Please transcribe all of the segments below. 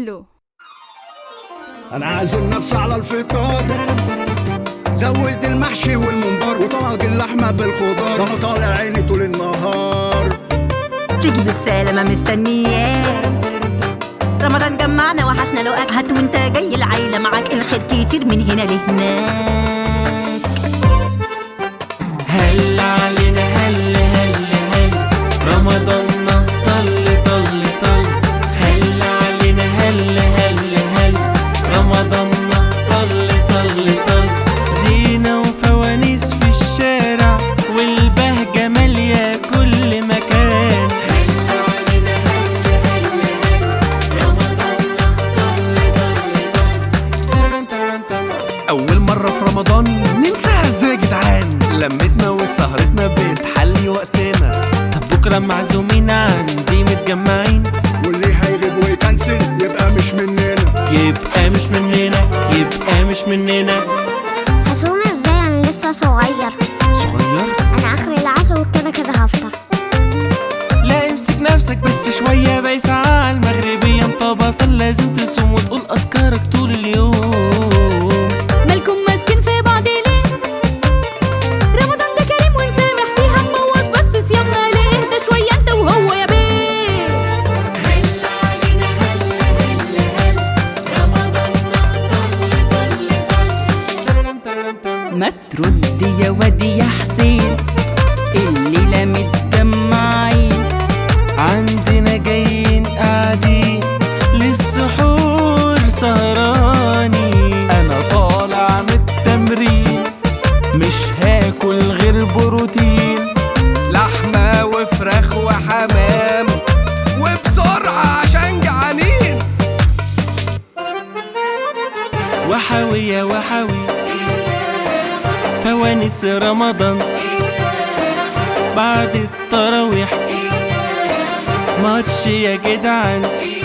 كله. انا عازم نفسي على الفطار، زود المحشي والممبار وطلق اللحمه بالخضار، انا طالع عيني طول النهار. تيجي بالسلامة مستنياك، رمضان جمعنا وحشنا لقاك، هات وانت جاي العيلة معاك، الخير كتير من هنا لهناك. هل علينا هل هل هل رمضاننا طل طل طل، هل علينا هل هل هل رمضاننا طل طل طل، زينة وفوانيس في الشارع والبهجة مالية كل مكان. هل علينا هل هل هل رمضاننا طل طل طل. أول مرة في رمضان ننساها ازاي يا جدعان؟ لمتنا وسهرتنا بتحلي وقتنا. طب بكرة معزومين عندي متجمعين، واللي هيغيب ويكنسل يبقى مش مننا، يبقى مش مننا، يبقى مش مننا. هصوم ازاي انا لسه صغير؟ صغير؟ انا اخر العصر وكده كده هفطر. لا امسك نفسك بس شوية، باقي ساعة على المغربية انطبقا، لازم تصوم وتقول أذكارك طول اليوم. مالكم ماسكين في بعض ليه؟ رمضان ده كريم ونسامح فيها نبوظ بس صيامنا ليه؟ ده شوية انت وهو يا بيه. هل علينا هل هل هل رمضاننا طل طل طل. ما ترد يا وادي يا حسين، الليلة متجمعين، عندنا جايين قاعدين للسحور سهراني. أنا طالع من التمرين، مش هاكل غير بروتين، لحمة وفراخ وحمام، وبسرعة عشان جعانين. وحاوية وحاوي فوانيس رمضان بعد التراويح، ماتش يا جدعان،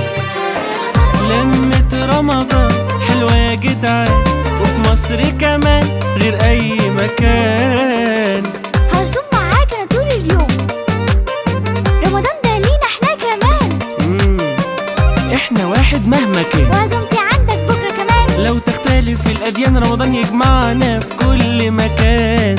لمة رمضان حلوة يا جدعان، وفي مصر كمان غير أي مكان. هصوم معاك انا طول اليوم، رمضان ده لينا احنا كمان. احنا واحد مهما كان، وعزومتي عندك بكرة كمان. لو تختلف الأديان رمضان يجمعنا في كل مكان.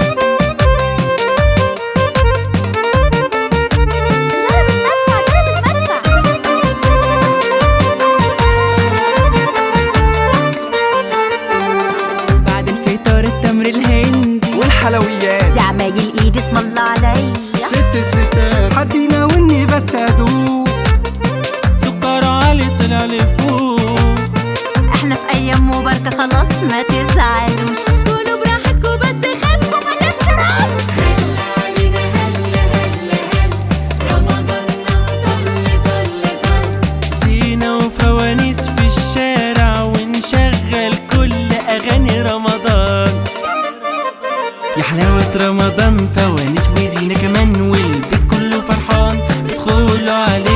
بعد الفطار التمر الهندي والحلويات يا عمايل ايدي اسم الله عليا. ست الستات حد يناولني بس أدوق، سكر عالي طلع لفوق، احنا في ايام مباركة خلاص ما تزعلوش، كونوا براحتكوا بس خافوا ما تفتروش. هل علينا هل هل هل رمضاننا طل طل طل، زينة وفوانيس في الشارع ونشغل كل أغاني رمضان. يا حلاوة رمضان، فوانيس وزينة كمان، والبيت كله فرحان بيدخلوا عليه